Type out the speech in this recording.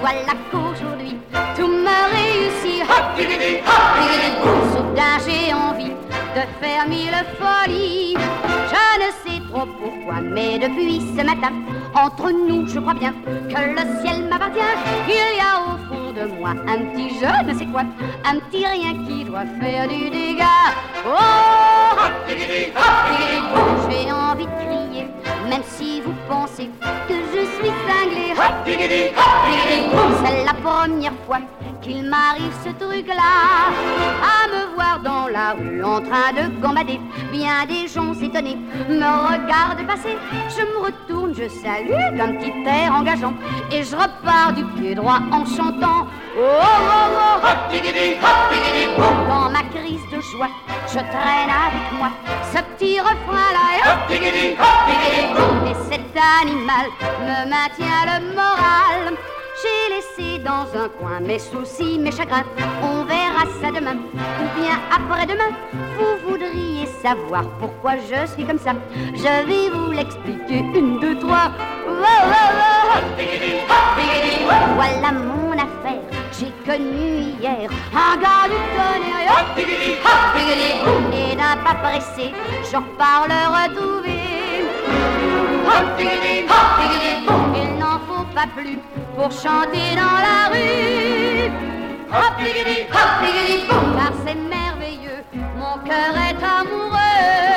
voilà qu'aujourd'hui tout me réussit. Hop, digidi, hop, digidi, boum. Soudain j'ai envie de faire mille folies. Je ne sais trop pourquoi, mais depuis ce matin, entre nous, je crois bien que le ciel m'appartient. Il y a au fond de moi un petit je ne sais quoi, un petit rien qui doit faire du dégât. Oh, hop, digidi, hop, digidi, boum. J'ai envie de crier, même si vous pensez que je suis cinglé. Hop, digidi, hop, digidi, boum. C'est la première fois qu'il m'arrive ce truc-là, à me voir dans la rue en train de gambader. Bien des gens étonnés me regardent passer. Je me retourne, je salue d'un petit air engageant, et je repars du pied droit en chantant. Oh, oh, oh, hop, digidi, boum. Dans ma crise de joie, je traîne avec moi ce petit refrain-là. Hop, digidi, boum. Et cet animal me maintient le moral. J'ai laissé dans un coin mes soucis, mes chagrins. On verra ça demain, ou bien après-demain. Vous voudriez savoir pourquoi je suis comme ça. Je vais vous l'expliquer, 1, 2, 3. Voilà mon affaire, j'ai connu hier un gars du tonnerre. Et d'un pas pressé, je repars le retrouver. Il n'en faut pas plus pour chanter dans la rue. Hop, digidi, boum. Car c'est merveilleux, mon cœur est amoureux.